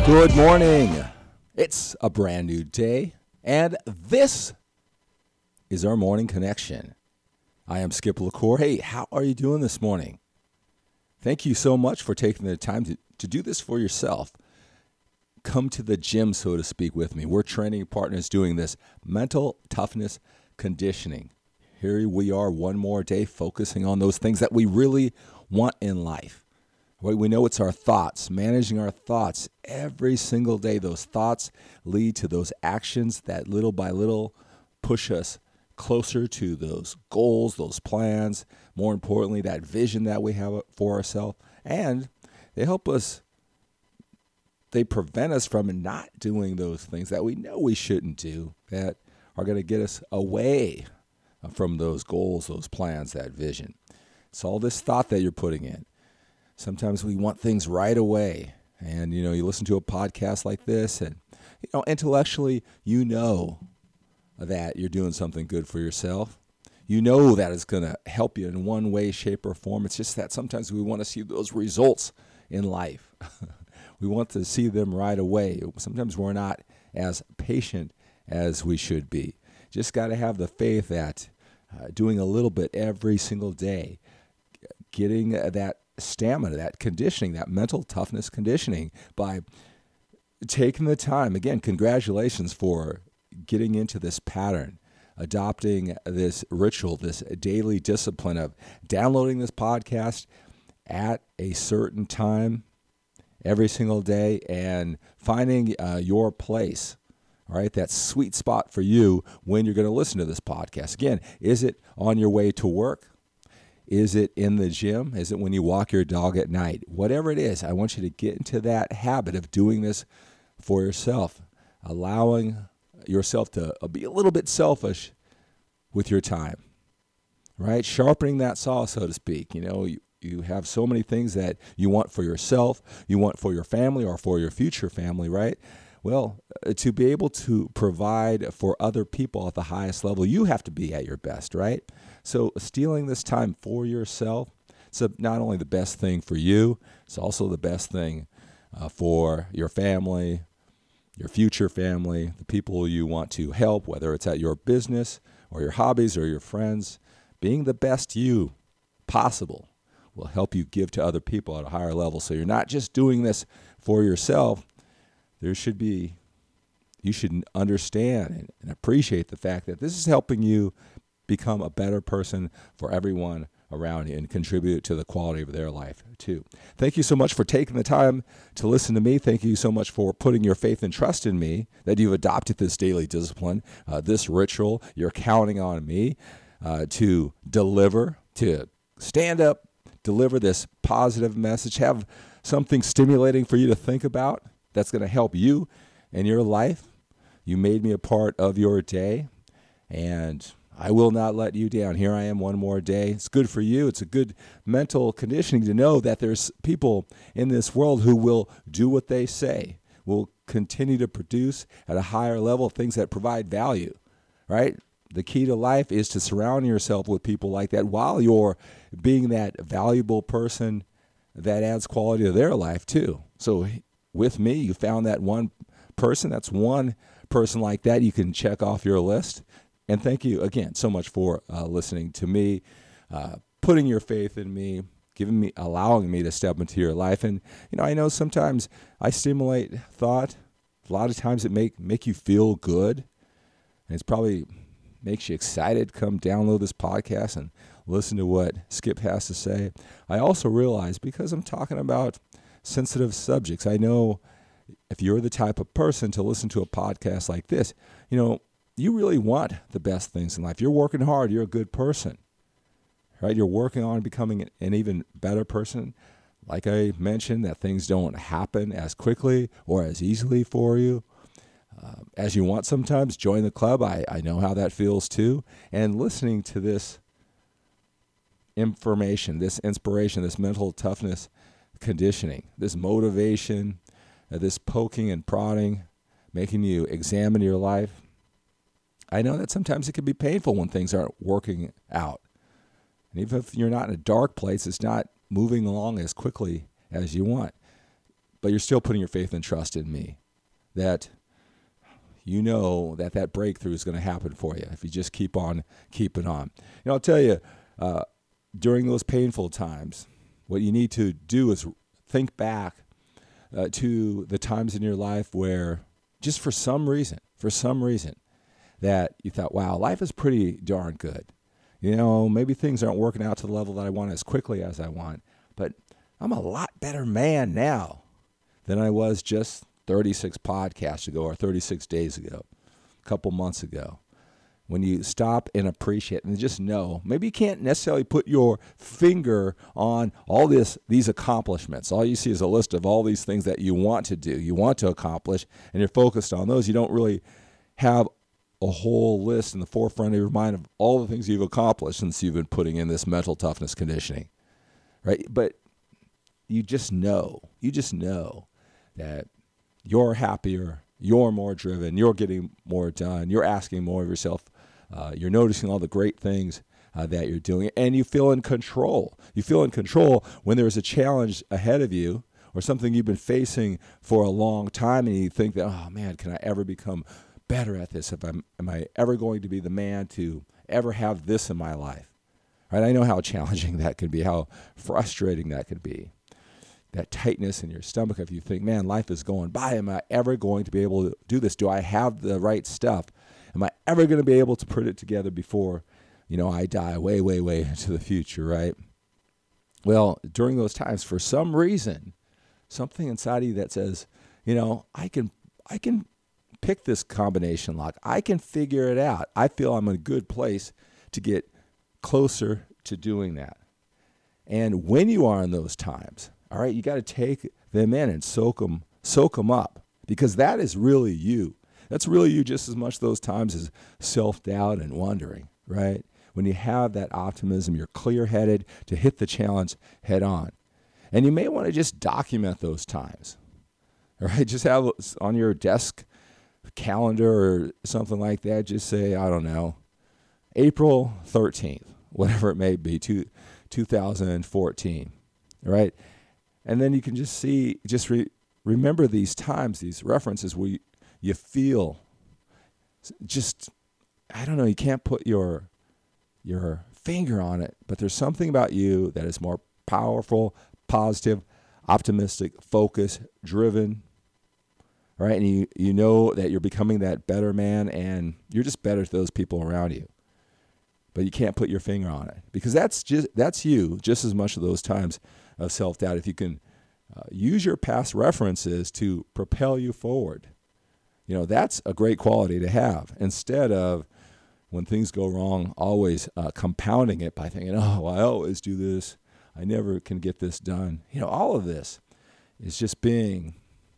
Good morning. It's a brand new day, and this is our morning connection. I am Skip LaCour. Hey, how are you doing this morning? Thank you so much for taking the time to do this for yourself. Come to the gym, so to speak, with me. We're training partners doing this mental toughness conditioning. Here we are one more day focusing on those things that we really want in life. We know it's our thoughts, managing our thoughts every single day. Those thoughts lead to those actions that little by little push us closer to those goals, those plans, more importantly, that vision that we have for ourselves. And they prevent us from not doing those things that we know we shouldn't do, that are going to get us away from those goals, those plans, that vision. It's all this thought that you're putting in. Sometimes we want things right away. And, you listen to a podcast like this and, intellectually, that you're doing something good for yourself. You know that it's going to help you in one way, shape, or form. It's just that sometimes we want to see those results in life. We want to see them right away. Sometimes we're not as patient as we should be. Just got to have the faith that doing a little bit every single day, getting that stamina, that conditioning, that mental toughness conditioning by taking the time. Again, congratulations for getting into this pattern, adopting this ritual, this daily discipline of downloading this podcast at a certain time every single day and finding your place, all right, that sweet spot for you when you're going to listen to this podcast. Again, is it on your way to work? Is it in the gym? Is it when you walk your dog at night? Whatever it is, I want you to get into that habit of doing this for yourself, allowing yourself to be a little bit selfish with your time, right? Sharpening that saw, so to speak. You have so many things that you want for yourself, you want for your family or for your future family, right? Well, to be able to provide for other people at the highest level, you have to be at your best, right? So stealing this time for yourself, it's not only the best thing for you, it's also the best thing for your family, your future family, the people you want to help, whether it's at your business or your hobbies or your friends. Being the best you possible will help you give to other people at a higher level. So you're not just doing this for yourself. You should understand and appreciate the fact that this is helping you become a better person for everyone around you and contribute to the quality of their life too. Thank you so much for taking the time to listen to me. Thank you so much for putting your faith and trust in me, that you've adopted this daily discipline, this ritual. You're counting on me to deliver, to stand up, deliver this positive message, have something stimulating for you to think about that's going to help you in your life. You made me a part of your day, and I will not let you down. Here I am one more day. It's good for you. It's a good mental conditioning to know that there's people in this world who will do what they say, will continue to produce at a higher level things that provide value, right? The key to life is to surround yourself with people like that while you're being that valuable person that adds quality to their life too. So with me, you found that one person. That's one person like that you can check off your list. And thank you again so much for listening to me, putting your faith in me, allowing me to step into your life. And I know sometimes I stimulate thought. A lot of times it make you feel good, and it's probably makes you excited. Come download this podcast and listen to what Skip has to say. I also realize, because I'm talking about sensitive subjects, I know if you're the type of person to listen to a podcast like this, you really want the best things in life. You're working hard. You're a good person, right? You're working on becoming an even better person. Like I mentioned, that things don't happen as quickly or as easily for you as you want sometimes. Join the club. I know how that feels too. And listening to this information, this inspiration, this mental toughness conditioning, this motivation, this poking and prodding, making you examine your life. I know that sometimes it can be painful when things aren't working out. And even if you're not in a dark place, it's not moving along as quickly as you want. but you're still putting your faith and trust in me, that you know that that breakthrough is going to happen for you if you just keep on keeping on. I'll tell you, during those painful times, what you need to do is think back to the times in your life where just for some reason, that you thought, wow, life is pretty darn good. Maybe things aren't working out to the level that I want as quickly as I want, but I'm a lot better man now than I was just 36 podcasts ago or 36 days ago, a couple months ago. When you stop and appreciate and just know, maybe you can't necessarily put your finger on all these accomplishments. All you see is a list of all these things that you want to do, you want to accomplish, and you're focused on those. You don't really have a whole list in the forefront of your mind of all the things you've accomplished since you've been putting in this mental toughness conditioning, right? But you just know that you're happier, you're more driven, you're getting more done, you're asking more of yourself, you're noticing all the great things that you're doing, and you feel in control. You feel in control when there's a challenge ahead of you or something you've been facing for a long time, and you think that, oh man, can I ever become better at this? Am I ever going to be the man to ever have this in my life? Right? I know how challenging that could be, how frustrating that could be. That tightness in your stomach if you think, man, life is going by. Am I ever going to be able to do this? Do I have the right stuff? Am I ever going to be able to put it together before, I die way, way, way into the future, right? Well, during those times, for some reason, something inside of you that says, I can pick this combination lock. I can figure it out. I feel I'm in a good place to get closer to doing that. And when you are in those times, all right, you got to take them in and soak them up, because that is really you. That's really you just as much those times as self-doubt and wondering, right? When you have that optimism, you're clear-headed to hit the challenge head on. And you may want to just document those times, all right? Just have on your desk calendar or something like that, just say, I don't know, April 13th, whatever it may be, 2014, all right? And then you can just remember these times, these references where you feel just, I don't know, you can't put your finger on it, but there's something about you that is more powerful, positive, optimistic, focused, driven, right? And you know that you're becoming that better man, and you're just better to those people around you. But you can't put your finger on it, because that's you just as much of those times of self-doubt. If you can use your past references to propel you forward, that's a great quality to have, instead of when things go wrong, always compounding it by thinking, oh, I always do this, I never can get this done. All of this is just being,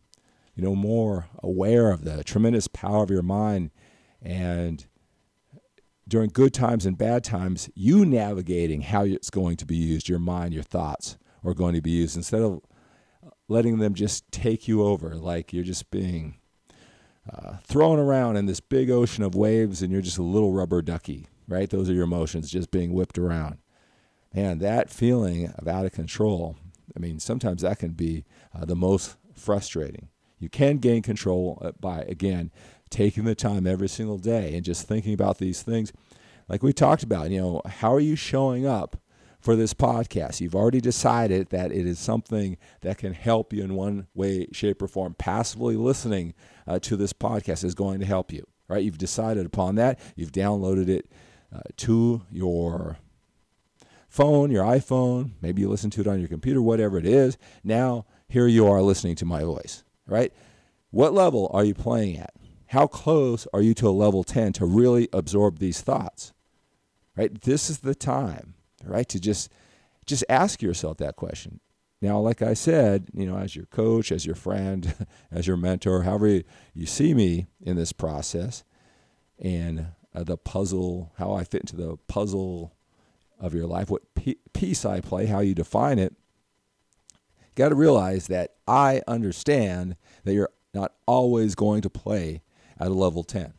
more aware of the tremendous power of your mind, and during good times and bad times, you navigating how it's going to be used, your mind, your thoughts are going to be used, instead of letting them just take you over, like you're just being thrown around in this big ocean of waves and you're just a little rubber ducky, right? Those are your emotions just being whipped around. And that feeling of out of control, sometimes that can be the most frustrating. You can gain control by, again, taking the time every single day and just thinking about these things. Like we talked about, how are you showing up for this podcast? You've already decided that it is something that can help you in one way, shape, or form. Passively listening to this podcast is going to help you, right? You've decided upon that. You've downloaded it to your phone, your iPhone. Maybe you listen to it on your computer, whatever it is. Now, here you are listening to my voice, right? What level are you playing at? How close are you to a level 10 to really absorb these thoughts, right? This is the time, right, to just ask yourself that question. Now, like I said, as your coach, as your friend, as your mentor, however you see me in this process, and the puzzle, how I fit into the puzzle of your life, what piece I play, how you define it, you got to realize that I understand that you're not always going to play at a level 10.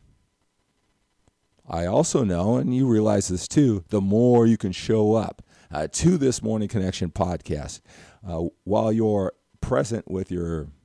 I also know, and you realize this too, the more you can show up to this Morning Connection podcast while you're present with your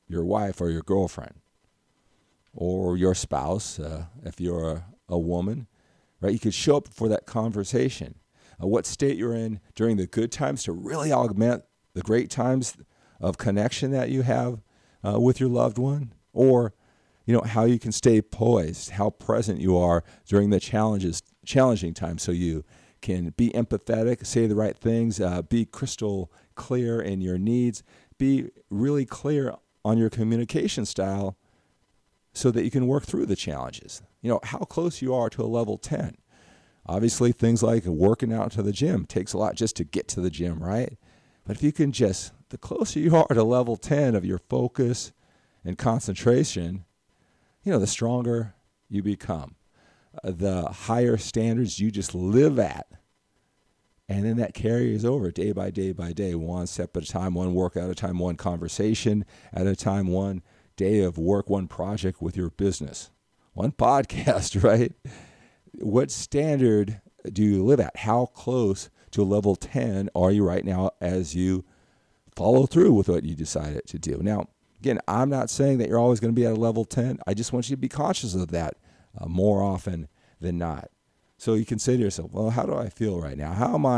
your wife or your girlfriend or your spouse, if you're a woman, right? You could show up for that conversation. What state you're in during the good times to really augment the great times of connection that you have with your loved one, or how you can stay poised, how present you are during the challenging times, so you can be empathetic, say the right things, be crystal clear in your needs, be really clear on your communication style so that you can work through the challenges. How close you are to a level 10. Obviously, things like working out to the gym takes a lot just to get to the gym, right? But if you can the closer you are to level 10 of your focus and concentration, the stronger you become. The higher standards you just live at. And then that carries over day by day by day, one step at a time, one work at a time, one conversation at a time, one day of work, one project with your business, one podcast, right? What standard do you live at? How close to level 10 are you right now as you follow through with what you decided to do? Now, again, I'm not saying that you're always going to be at a level 10. I just want you to be conscious of that more often than not. So you can say to yourself, well, how do I feel right now? How am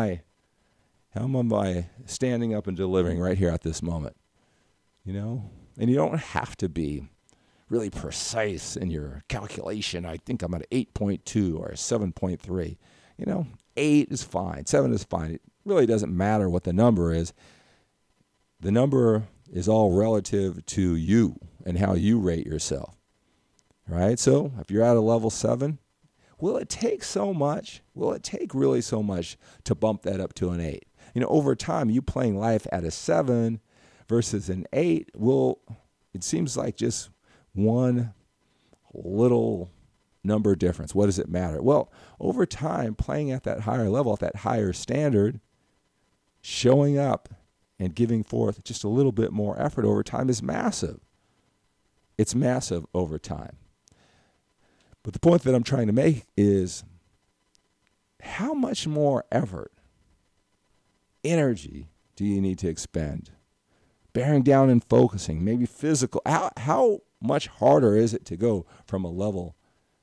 I standing up and delivering right here at this moment? And you don't have to be really precise in your calculation. I think I'm at 8.2 or 7.3. 8 is fine. 7 is fine. It really doesn't matter what the number is. The number is all relative to you and how you rate yourself, right? So if you're at a level 7, will it take so much? Will it take really so much to bump that up to an 8? Over time, you playing life at a 7 versus an 8, it seems like just one little number difference. What does it matter? Well, over time, playing at that higher level, at that higher standard, showing up and giving forth just a little bit more effort over time is massive. It's massive over time. But the point that I'm trying to make is how much more effort, energy do you need to expend? Bearing down and focusing, maybe physical. How much harder is it to go from a level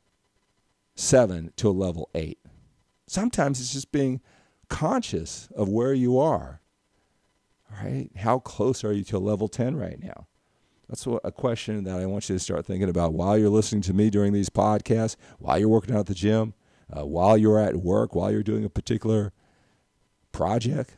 7 to a level 8? Sometimes it's just being conscious of where you are, right? How close are you to a level 10 right now? That's a question that I want you to start thinking about while you're listening to me during these podcasts, while you're working out at the gym, while you're at work, while you're doing a particular project,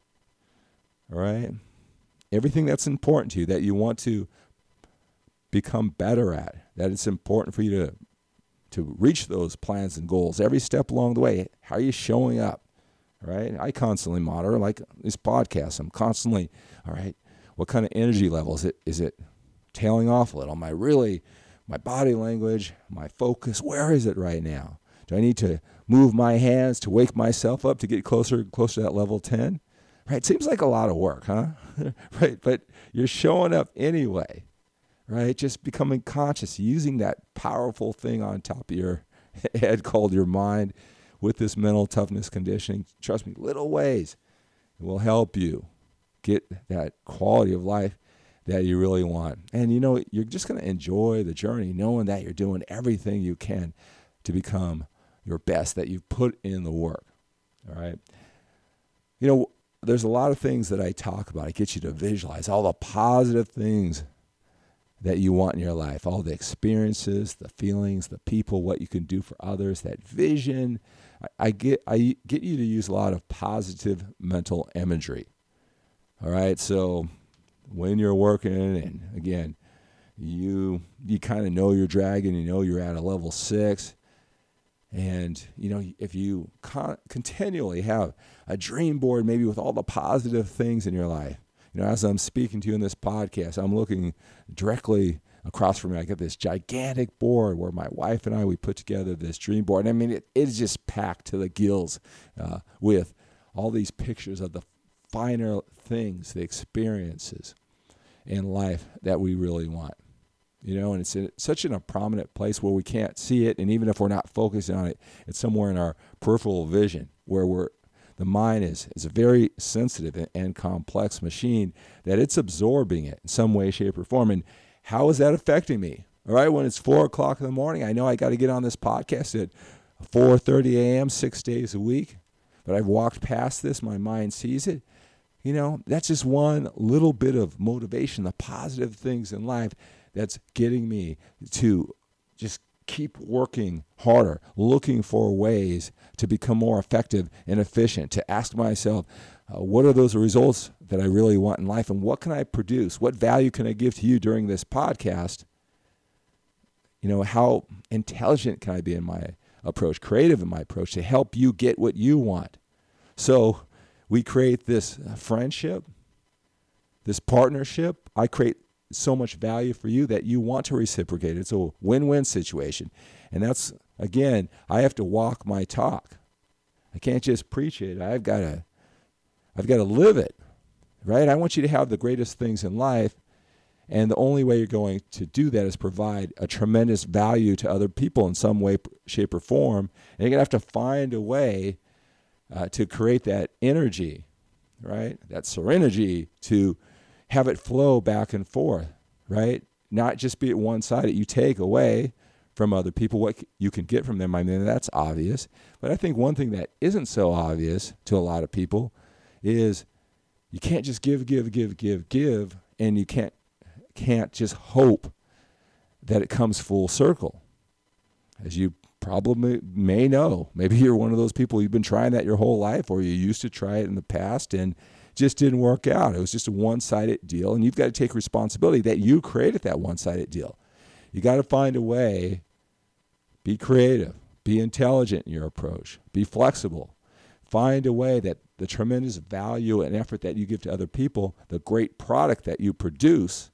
all right? Everything that's important to you, that you want to become better at, that it's important for you to reach those plans and goals. Every step along the way, how are you showing up, all right? I constantly monitor, like this podcast. I'm constantly, all right, what kind of energy level is it? Is it tailing off a little? Am I really, my body language, my focus, where is it right now? Do I need to move my hands to wake myself up to get closer to that level 10? Right? Seems like a lot of work, huh? Right? But you're showing up anyway, right? Just becoming conscious, using that powerful thing on top of your head called your mind with this mental toughness conditioning. Trust me, little ways will help you get that quality of life that you really want. And you're just going to enjoy the journey knowing that you're doing everything you can to become your best, that you've put in the work. All right. There's a lot of things that I talk about. I get you to visualize all the positive things that you want in your life, all the experiences, the feelings, the people, what you can do for others, that vision. I get you to use a lot of positive mental imagery. All right. So when you're working, and again, you kind of know your dragon, you're at a level 6. And, if you continually have a dream board, maybe with all the positive things in your life, as I'm speaking to you in this podcast, I'm looking directly across from me. I got this gigantic board where my wife and we put together this dream board. And it is just packed to the gills with all these pictures of the finer things, the experiences in life that we really want. And it's such a prominent place where we can't see it. And even if we're not focusing on it, it's somewhere in our peripheral vision where The mind is a very sensitive and complex machine that it's absorbing it in some way, shape, or form. And how is that affecting me? All right, when it's 4 o'clock in the morning, I know I got to get on this podcast at 4:30 a.m. 6 days a week, but I've walked past this. My mind sees it. That's just one little bit of motivation, the positive things in life that's getting me to just keep working harder, looking for ways to become more effective and efficient, to ask myself, what are those results that I really want in life, and what can I produce? What value can I give to you during this podcast? How intelligent can I be in my approach, creative in my approach to help you get what you want? So we create this friendship, this partnership. I create so much value for you that you want to reciprocate. It's a win-win situation. And that's, again, I have to walk my talk. I can't just preach it. I've got to live it, right? I want you to have the greatest things in life. And the only way you're going to do that is provide a tremendous value to other people in some way, shape, or form. And you're going to have to find a way to create that energy, right? That serenergy to have it flow back and forth, right? Not just be at one-sided. You take away from other people what you can get from them. I mean, that's obvious. But I think one thing that isn't so obvious to a lot of people is you can't just give, and you can't just hope that it comes full circle. As you probably may know, maybe you're one of those people, you've been trying that your whole life, or you used to try it in the past and just didn't work out. It was just a one-sided deal, and you've got to take responsibility that you created that one-sided deal. You got to find a way, be creative, be intelligent in your approach, be flexible. Find a way that the tremendous value and effort that you give to other people, the great product that you produce,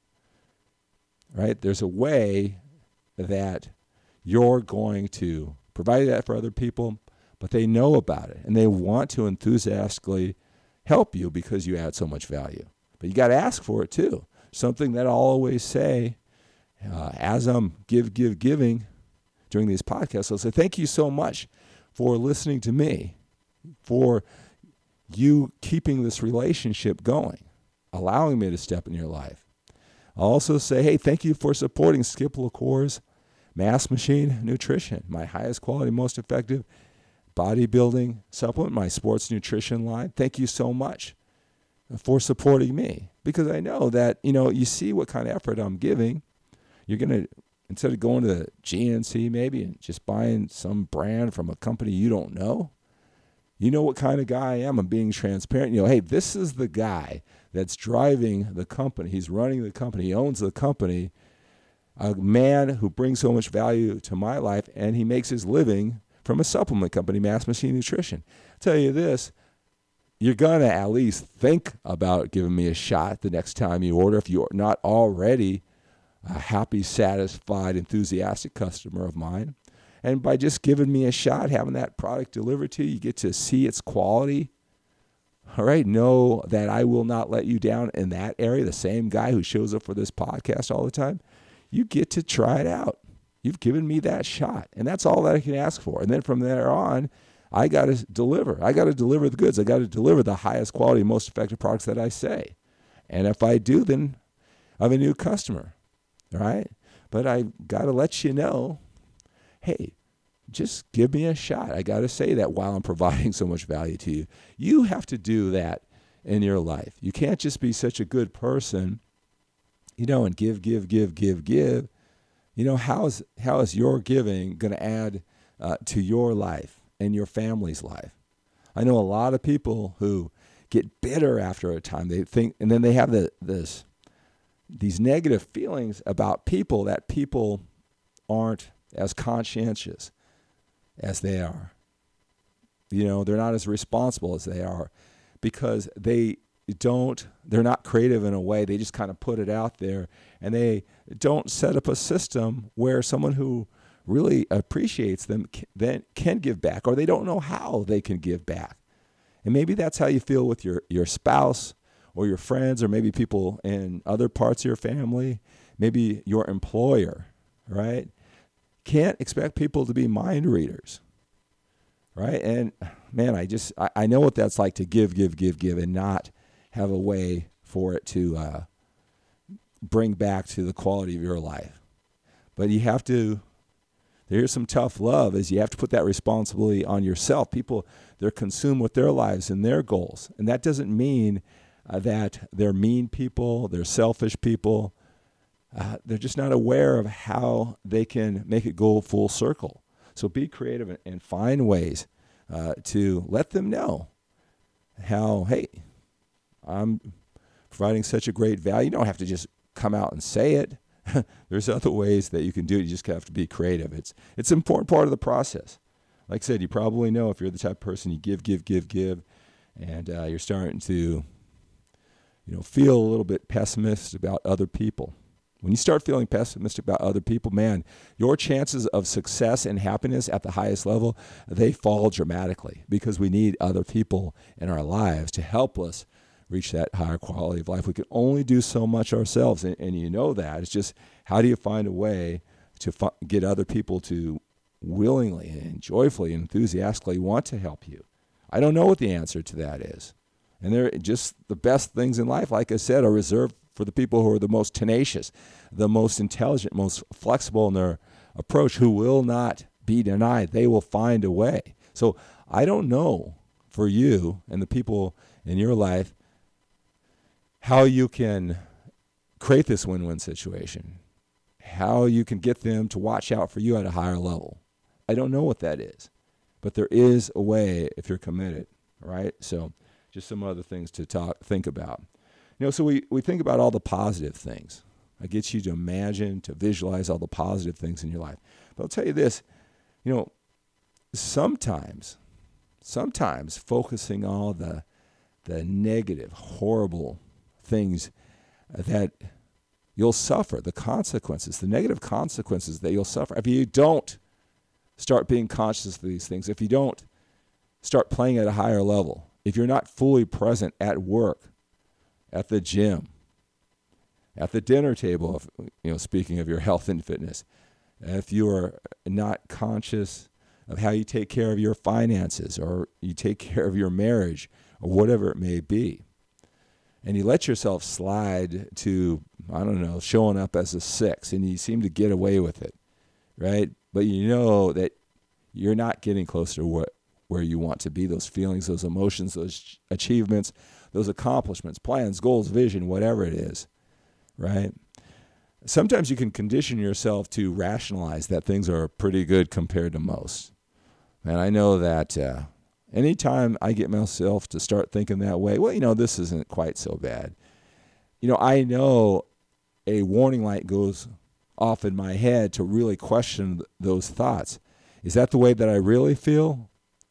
right? There's a way that you're going to provide that for other people, but they know about it, and they want to enthusiastically help you because you add so much value. But you got to ask for it too. Something that I'll always say as I'm giving during these podcasts, I'll say, thank you so much for listening to me, for you keeping this relationship going, allowing me to step in your life. I'll also say, hey, thank you for supporting Skip LaCour's Mass Machine Nutrition, my highest quality, most effective bodybuilding supplement, my sports nutrition line. Thank you so much for supporting me, because I know that, you see what kind of effort I'm giving. You're going to, instead of going to the GNC maybe and just buying some brand from a company you don't know, you know what kind of guy I am. I'm being transparent. Hey, this is the guy that's driving the company. He's running the company. He owns the company. A man who brings so much value to my life, and he makes his living from a supplement company, Mass Machine Nutrition. I'll tell you this, you're going to at least think about giving me a shot the next time you order if you're not already a happy, satisfied, enthusiastic customer of mine. And by just giving me a shot, having that product delivered to you, you get to see its quality. All right, know that I will not let you down in that area. The same guy who shows up for this podcast all the time, you get to try it out. You've given me that shot, and that's all that I can ask for. And then from there on, I got to deliver. I got to deliver the goods. I got to deliver the highest quality, most effective products that I say. And if I do, then I have a new customer, all right? But I got to let you know, hey, just give me a shot. I got to say that while I'm providing so much value to you. You have to do that in your life. You can't just be such a good person, and give. How is your giving going to add to your life and your family's life? I know a lot of people who get bitter after a time. They think, and then they have these negative feelings about people, that people aren't as conscientious as they are. They're not as responsible as they are because they're not creative in a way. They just kind of put it out there, and they don't set up a system where someone who really appreciates them then can give back, or they don't know how they can give back. And maybe that's how you feel with your spouse or your friends, or maybe people in other parts of your family, maybe your employer, right? Can't expect people to be mind readers, right? And man, I know what that's like to give, and not have a way for it to bring back to the quality of your life. But you have to, there's some tough love, is you have to put that responsibility on yourself. People, they're consumed with their lives and their goals. And that doesn't mean that they're mean people, they're selfish people. They're just not aware of how they can make it go full circle. So be creative and find ways to let them know how, hey, I'm providing such a great value. You don't have to just come out and say it. There's other ways that you can do it. You just have to be creative. It's an important part of the process. Like I said, you probably know if you're the type of person you give, and you're starting to, feel a little bit pessimistic about other people. When you start feeling pessimistic about other people, man, your chances of success and happiness at the highest level, they fall dramatically, because we need other people in our lives to help us reach that higher quality of life. We can only do so much ourselves, and you know that. It's just, how do you find a way to get other people to willingly and joyfully and enthusiastically want to help you? I don't know what the answer to that is. And they're just, the best things in life, like I said, are reserved for the people who are the most tenacious, the most intelligent, most flexible in their approach, who will not be denied. They will find a way. So I don't know for you and the people in your life how you can create this win-win situation, how you can get them to watch out for you at a higher level. I don't know what that is, but there is a way if you're committed, right? So just some other things to think about. So we think about all the positive things. It gets you to imagine, to visualize all the positive things in your life. But I'll tell you this, sometimes focusing on the negative, horrible things that you'll suffer, the consequences, the negative consequences that you'll suffer if you don't start being conscious of these things, if you don't start playing at a higher level, if you're not fully present at work, at the gym, at the dinner table, speaking of your health and fitness, if you are not conscious of how you take care of your finances, or you take care of your marriage, or whatever it may be, and you let yourself slide to, showing up as a 6, and you seem to get away with it, right? But you know that you're not getting closer to where you want to be, those feelings, those emotions, those achievements, those accomplishments, plans, goals, vision, whatever it is, right? Sometimes you can condition yourself to rationalize that things are pretty good compared to most. And I know that anytime I get myself to start thinking that way, this isn't quite so bad. I know a warning light goes off in my head to really question those thoughts. Is that the way that I really feel?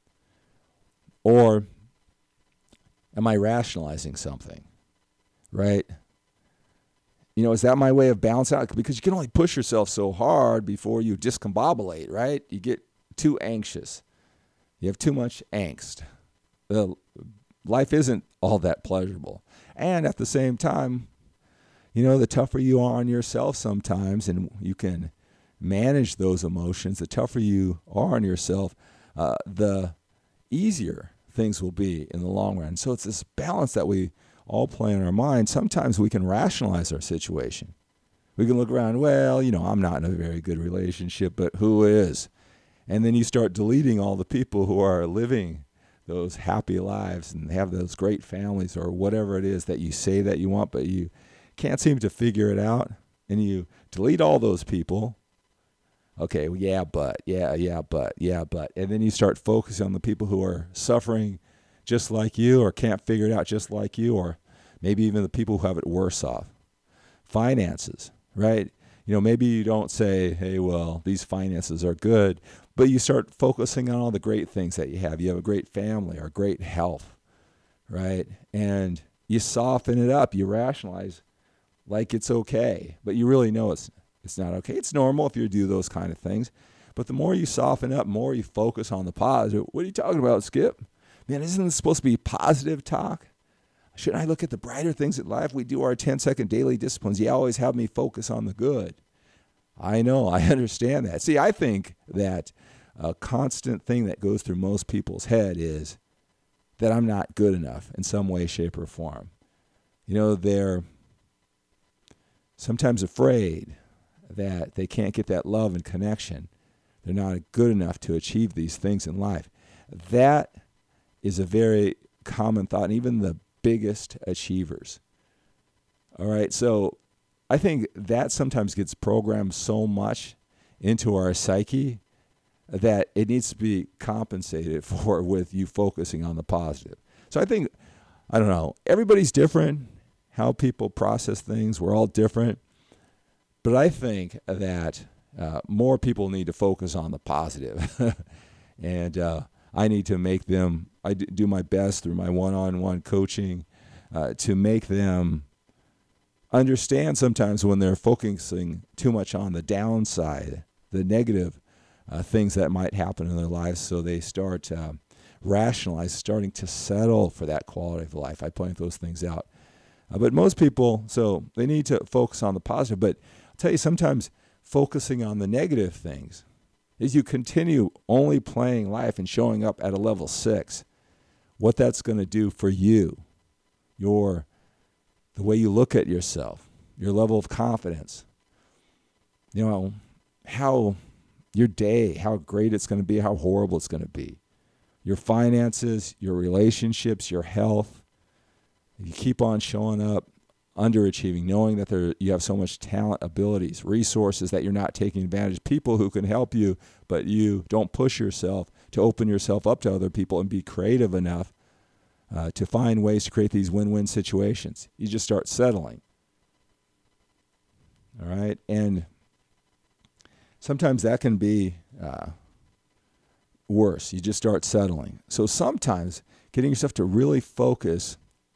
Or am I rationalizing something, right? Is that my way of balancing out? Because you can only push yourself so hard before you discombobulate, right? You get too anxious. You have too much angst. Life isn't all that pleasurable. And at the same time, the tougher you are on yourself sometimes, and you can manage those emotions, the tougher you are on yourself, the easier things will be in the long run. So it's this balance that we all play in our mind. Sometimes we can rationalize our situation. We can look around, I'm not in a very good relationship, but who is? And then you start deleting all the people who are living those happy lives and have those great families, or whatever it is that you say that you want, but you can't seem to figure it out. And you delete all those people. Okay, but. And then you start focusing on the people who are suffering just like you, or can't figure it out just like you, or maybe even the people who have it worse off. Finances, right? Maybe you don't say, hey, these finances are good, but you start focusing on all the great things that you have. You have a great family or great health, right? And you soften it up. You rationalize like it's okay, but you really know it's not okay. It's normal if you do those kind of things. But the more you soften up, more you focus on the positive. What are you talking about, Skip? Man, isn't this supposed to be positive talk? Shouldn't I look at the brighter things in life? We do our 10-second daily disciplines. You always have me focus on the good. I know. I understand that. See, I think that a constant thing that goes through most people's head is that I'm not good enough in some way, shape, or form. They're sometimes afraid that they can't get that love and connection. They're not good enough to achieve these things in life. That is a very common thought, and even the biggest achievers. All right, so I think that sometimes gets programmed so much into our psyche that it needs to be compensated for with you focusing on the positive. So I think, I don't know, everybody's different, how people process things, we're all different. But I think that more people need to focus on the positive. And I need to I do my best through my one-on-one coaching to make them understand sometimes when they're focusing too much on the downside, the negative things that might happen in their lives, so they start starting to settle for that quality of life. I point those things out. But most people, so they need to focus on the positive. But I'll tell you, sometimes focusing on the negative things is you continue only playing life and showing up at a level 6, what that's going to do for you, the way you look at yourself, your level of confidence, how your day, how great it's going to be, how horrible it's going to be, your finances, your relationships, your health. You keep on showing up, underachieving, knowing that you have so much talent, abilities, resources that you're not taking advantage, people who can help you, but you don't push yourself to open yourself up to other people and be creative enough to find ways to create these win-win situations. You just start settling. All right? And sometimes that can be worse. You just start settling. So sometimes getting yourself to really focus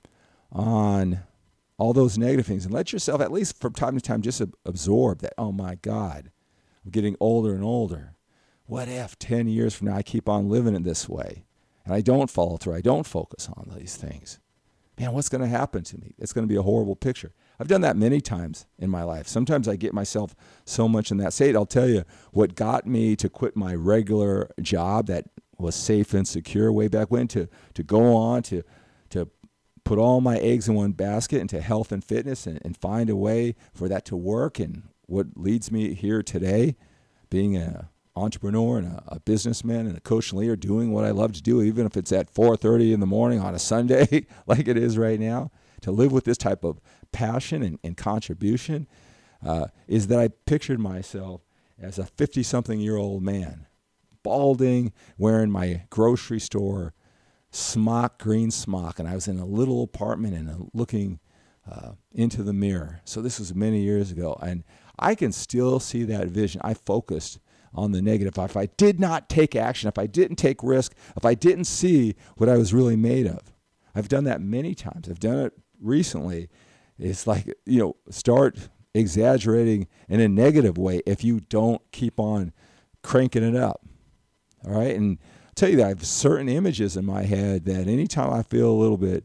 on all those negative things and let yourself, at least from time to time, just absorb that, oh my God, I'm getting older and older. What if 10 years from now I keep on living in this way and I don't follow through, I don't focus on these things? Man, what's going to happen to me? It's going to be a horrible picture. I've done that many times in my life. Sometimes I get myself so much in that state. I'll tell you what got me to quit my regular job that was safe and secure way back when, to go on to put all my eggs in one basket into health and fitness and find a way for that to work. And what leads me here today, being an entrepreneur and a businessman and a coach and leader, doing what I love to do, even if it's at 4:30 in the morning on a Sunday like it is right now, to live with this type of passion and contribution, is that I pictured myself as a 50-something-year-old man, balding, wearing my grocery store green smock, and I was in a little apartment and looking into the mirror. So this was many years ago, and I can still see that vision. I focused on the negative. If I did not take action, if I didn't take risk, if I didn't see what I was really made of. I've done that many times. I've done it recently. It's like, start exaggerating in a negative way if you don't keep on cranking it up. All right? And I'll tell you that I have certain images in my head that anytime I feel a little bit,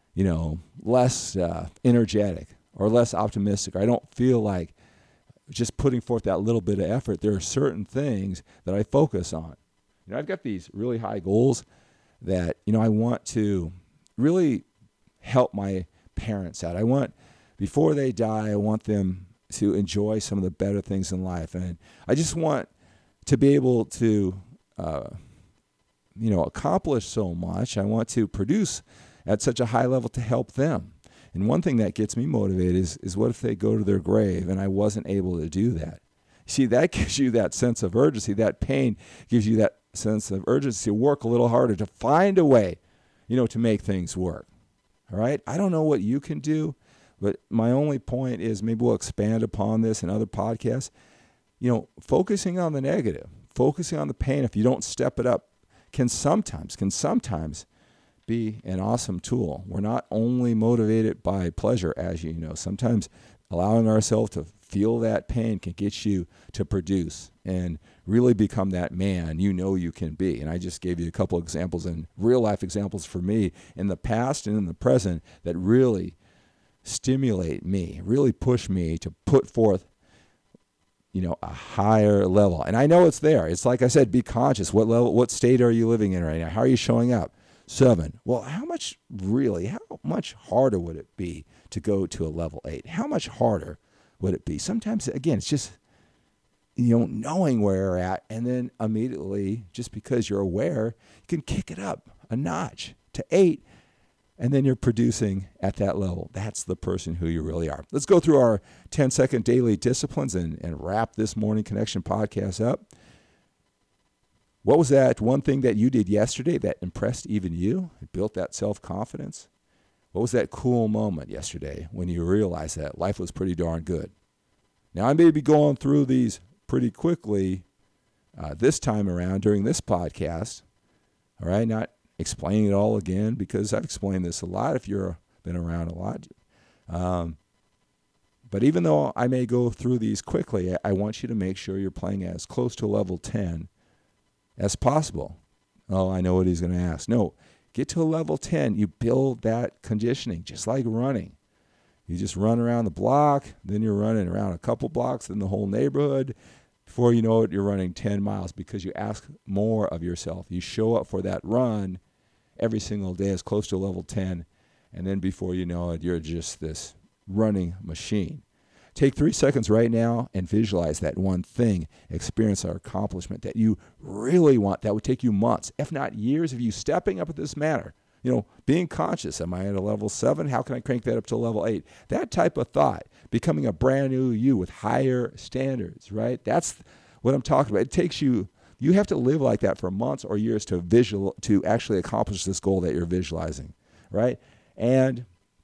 less energetic or less optimistic, or I don't feel like just putting forth that little bit of effort, there are certain things that I focus on. I've got these really high goals that, I want to really help my parents out. Before they die, I want them to enjoy some of the better things in life. And I just want to be able to, accomplish so much. I want to produce at such a high level to help them. And one thing that gets me motivated is what if they go to their grave and I wasn't able to do that? See, that gives you that sense of urgency. That pain gives you that sense of urgency to work a little harder, to find a way, to make things work. All right? I don't know what you can do, but my only point is, maybe we'll expand upon this in other podcasts. Focusing on the negative, focusing on the pain, if you don't step it up, can sometimes be an awesome tool. We're not only motivated by pleasure, as you know. Sometimes allowing ourselves to feel that pain can get you to produce and really become that man you can be. And I just gave you a couple examples, and real life examples for me in the past and in the present, that really stimulate me, really push me to put forth a higher level. And I know it's there. It's like I said, be conscious. What level, what state are you living in right now? How are you showing up? 7. Well, how much harder would it be to go to a level 8? How much harder would it be? Sometimes, again, it's just, knowing where you're at, and then immediately, just because you're aware, you can kick it up a notch to 8, and then you're producing at that level. That's the person who you really are. Let's go through our 10-second daily disciplines and wrap this Morning Connection podcast up. What was that one thing that you did yesterday that impressed even you? It built that self-confidence? What was that cool moment yesterday when you realized that life was pretty darn good? Now, I may be going through these pretty quickly this time around during this podcast, all right? Not explaining it all again, because I've explained this a lot if you've been around a lot. But even though I may go through these quickly, I want you to make sure you're playing as close to level 10 as possible. Oh, I know what he's going to ask. No, get to a level 10. You build that conditioning, just like running. You just run around the block, then you're running around a couple blocks, then the whole neighborhood. Before you know it, you're running 10 miles because you ask more of yourself. You show up for that run every single day as close to level 10, and then before you know it, you're just this running machine. Take 3 seconds right now and visualize that one thing, experience or accomplishment that you really want. That would take you months, if not years, of you stepping up at this manner. Being conscious. Am I at a level 7? How can I crank that up to level 8? That type of thought, becoming a brand new you with higher standards, right? That's what I'm talking about. It takes you have to live like that for months or years to actually accomplish this goal that you're visualizing, right? And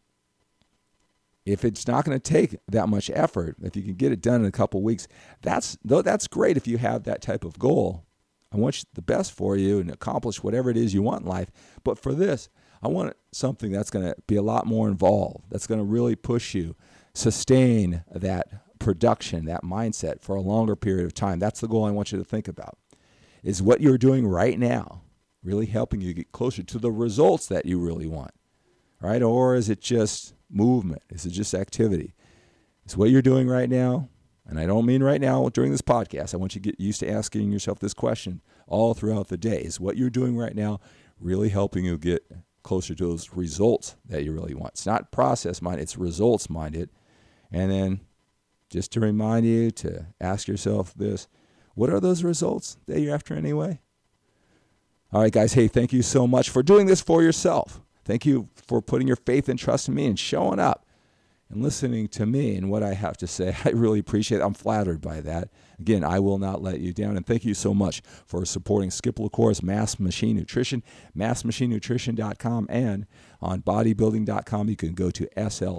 if it's not going to take that much effort, if you can get it done in a couple weeks, that's great if you have that type of goal. I want the best for you and accomplish whatever it is you want in life. But for this, I want something that's going to be a lot more involved, that's going to really push you, sustain that production, that mindset for a longer period of time. That's the goal I want you to think about. Is what you're doing right now really helping you get closer to the results that you really want, right? Or is it just movement? Is it just activity? Is what you're doing right now, and I don't mean right now during this podcast, I want you to get used to asking yourself this question all throughout the day. Is what you're doing right now really helping you get closer to those results that you really want? It's not process-minded, it's results-minded. And then just to remind you to ask yourself this, what are those results that you're after anyway? All right, guys, hey, thank you so much for doing this for yourself. Thank you for putting your faith and trust in me and showing up and listening to me and what I have to say. I really appreciate it. I'm flattered by that. Again, I will not let you down. And thank you so much for supporting Skip LaCour's Mass Machine Nutrition, massmachinenutrition.com, and on bodybuilding.com. You can go to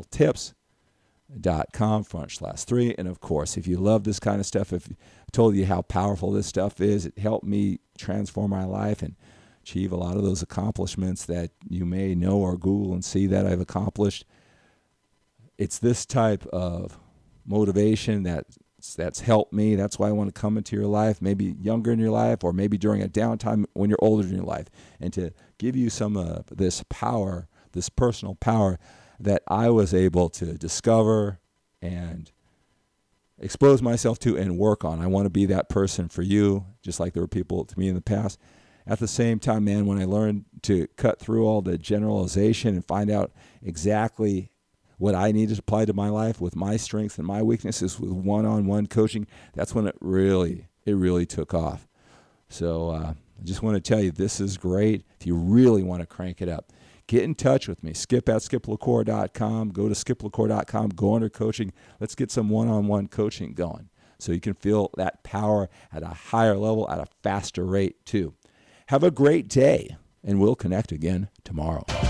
sltips.com/3. And of course, if you love this kind of stuff, if I told you how powerful this stuff is, it helped me transform my life and achieve a lot of those accomplishments that you may know or Google and see that I've accomplished. It's this type of motivation that's helped me. That's why I want to come into your life, maybe younger in your life, or maybe during a downtime when you're older in your life, and to give you some of this power, this personal power that I was able to discover and expose myself to and work on. I want to be that person for you, just like there were people to me in the past. At the same time, man, when I learned to cut through all the generalization and find out exactly what I needed to apply to my life with my strengths and my weaknesses with one-on-one coaching, that's when it really took off. So I just want to tell you, this is great. If you really want to crank it up, get in touch with me. skip@skiplacour.com. Go to skiplacour.com. Go under coaching. Let's get some one-on-one coaching going so you can feel that power at a higher level at a faster rate too. Have a great day, and we'll connect again tomorrow.